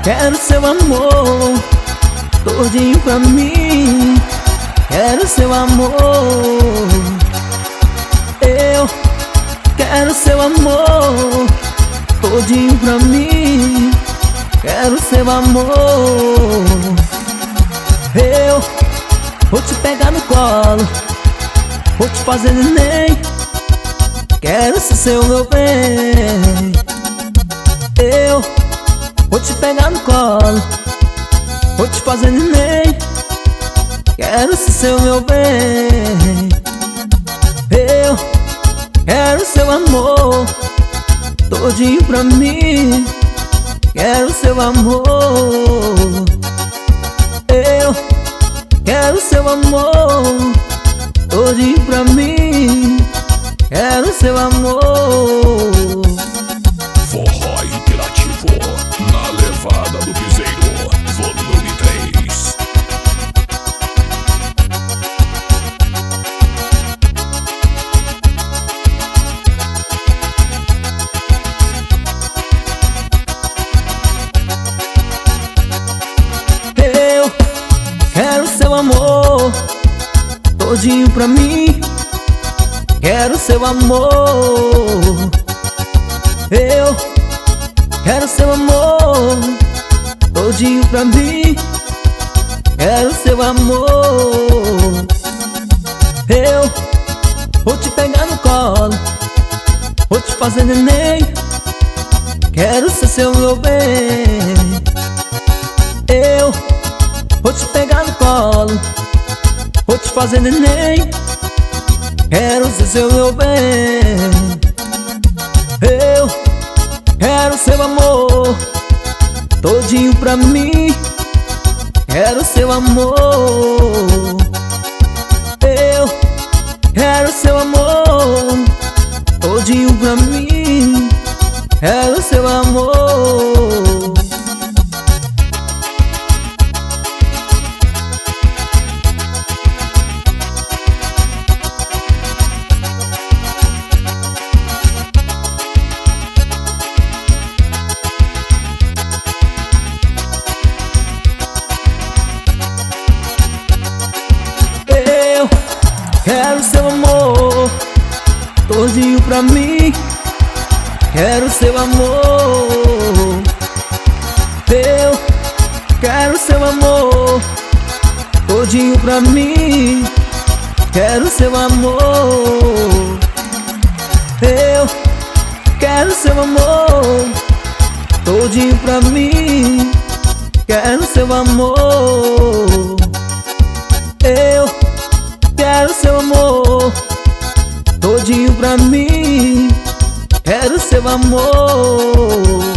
Quero seu amor todinho pra mim. Quero seu amor. Eu quero seu amor todinho pra mim. Quero seu amor. Eu vou te pegar no colo, vou te fazer neném. Quero ser seu meu bem. Eu vou te pegar no colo, vou te fazer neném. Quero ser seu meu bem. Eu quero seu amor todinho pra mim. Quero seu amor. Eu quero seu amor todinho pra mim. Quero seu amor. Forró Interativo, na levada do piseiro, volume 3. Eu quero seu amor todinho pra mim. Quero seu amor. Eu quero seu amor todinho pra mim. Quero seu amor. Eu vou te pegar no colo, vou te fazer neném. Quero ser seu meu bem. Eu vou te pegar no colo, vou te fazer neném. Quero ser seu meu bem. Eu quero seu amor todinho pra mim. Quero seu amor. Eu quero seu amor todinho pra mim. Quero seu amor. Quero seu amor todinho pra mim. Quero seu amor. Eu quero seu amor todinho pra mim. Quero seu amor. Eu quero seu amor todinho pra mim. Quero seu amor. Eu quero seu amor todinho pra mim. Quero seu amor.